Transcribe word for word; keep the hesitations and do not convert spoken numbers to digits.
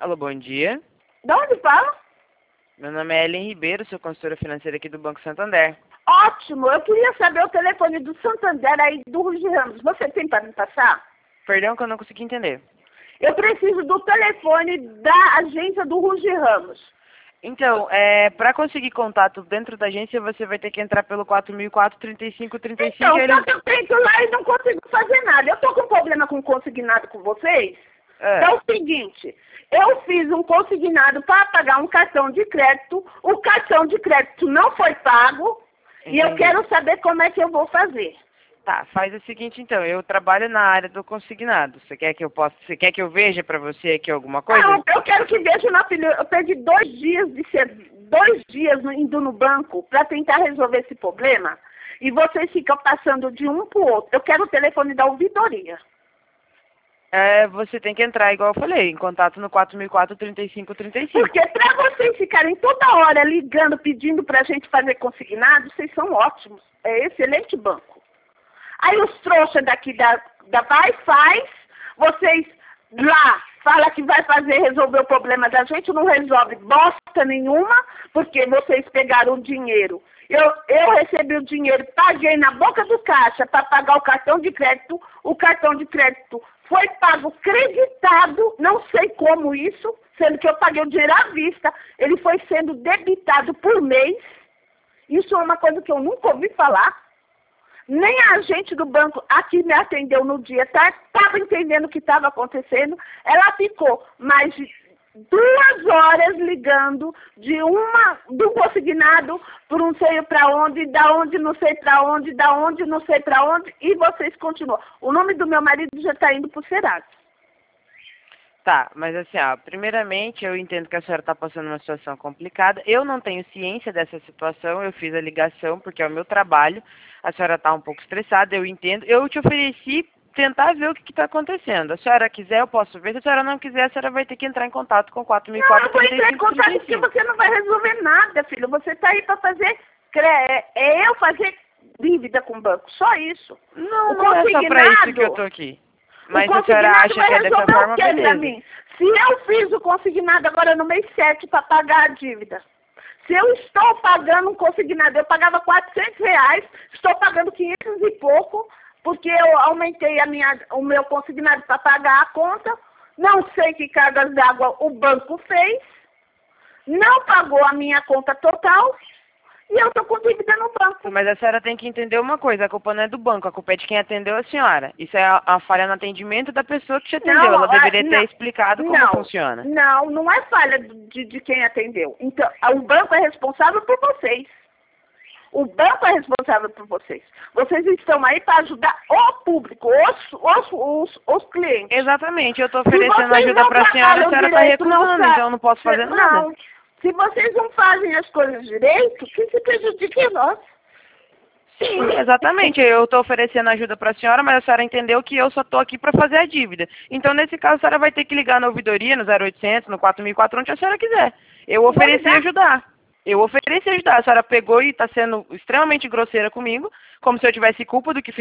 Alô, bom dia. De onde fala? Meu nome é Ellen Ribeiro, sou consultora financeira aqui do Banco Santander. Ótimo, eu queria saber o telefone do Santander aí do Ruge Ramos. Você tem para me passar? Perdão que eu não consegui entender. Eu preciso do telefone da agência do Ruge Ramos. Então, é, para conseguir contato dentro da agência, você vai ter que entrar pelo quatro mil e quatro, trinta e cinco, trinta e cinco. Então, Eles... só que eu tento lá e não consigo fazer nada. Eu tô com problema com consignado com vocês. É. É o seguinte, eu fiz um consignado para pagar um cartão de crédito, o cartão de crédito não foi pago, Entendi. e eu quero saber como é que eu vou fazer. Tá, faz o seguinte então, eu trabalho na área do consignado. Você quer que eu possa, você quer que eu veja para você aqui alguma coisa? Não, eu quero que veja na filha. Eu perdi dois dias de ser, dois dias indo no banco para tentar resolver esse problema. E vocês ficam passando de um para o outro. Eu quero o telefone da ouvidoria. É, você tem que entrar, igual eu falei, em contato no quatro mil e quatro, trinta e cinco, trinta e cinco. Porque para vocês ficarem toda hora ligando, pedindo para a gente fazer consignado, vocês são ótimos. É excelente banco. Aí os trouxas daqui da, da vai, faz, vocês lá fala que vai fazer, resolver o problema da gente, não resolve bosta nenhuma, porque vocês pegaram o dinheiro. Eu, eu recebi o dinheiro, paguei na boca do caixa para pagar o cartão de crédito, o cartão de crédito foi pago creditado, não sei como isso, sendo que eu paguei o dinheiro à vista, ele foi sendo debitado por mês. Isso é uma coisa que eu nunca ouvi falar. Nem a agente do banco aqui me atendeu no dia, estava entendendo o que estava acontecendo. Ela ficou mais de duas horas ligando de uma, do consignado por não sei para onde, da onde não sei para onde, da onde não sei para onde, e vocês continuam. O nome do meu marido já está indo para o Serasa. Tá, mas assim, ó, primeiramente eu entendo que a senhora está passando uma situação complicada. Eu não tenho ciência dessa situação, eu fiz a ligação porque é o meu trabalho. A senhora está um pouco estressada, eu entendo. Eu te ofereci tentar ver o que está acontecendo. Se a senhora quiser, eu posso ver. Se a senhora não quiser, a senhora vai ter que entrar em contato com quatro mil e quatro, Não, eu vou entrar em contato porque você não vai resolver nada, filho. Você está aí para fazer, é eu fazer dívida com o banco, só isso. Não, o não é só para isso que eu estou aqui. Mas a senhora acha que é dessa forma, beleza. Mim? Se eu fiz o consignado agora no mês sete para pagar a dívida, se eu estou pagando um consignado, eu pagava quatrocentos reais, estou pagando quinhentos e pouco, porque eu aumentei a minha, o meu consignado para pagar a conta, não sei que cargas d'água o banco fez, não pagou a minha conta total, e eu estou com dívida no banco. Mas a senhora tem que entender uma coisa, a culpa não é do banco, a culpa é de quem atendeu a senhora. Isso é a, a falha no atendimento da pessoa que te atendeu, não, ela deveria não, ter explicado como não, funciona. Não, não é falha de, de quem atendeu. Então, o banco é responsável por vocês. O banco é responsável por vocês. Vocês estão aí para ajudar o público, os, os, os, os clientes. Exatamente, eu estou oferecendo ajuda para a senhora, a senhora está recusando, então eu não posso fazer não, nada. Se vocês não fazem as coisas direito, quem se prejudica é nós. Sim, exatamente. Eu estou oferecendo ajuda para a senhora, mas a senhora entendeu que eu só estou aqui para fazer a dívida. Então, nesse caso, a senhora vai ter que ligar na ouvidoria, no zero oitocentos, no quatro mil e quatro, onde a senhora quiser. Eu ofereci ajudar. Eu ofereci ajudar. A senhora pegou e está sendo extremamente grosseira comigo, como se eu tivesse culpa do que fiz.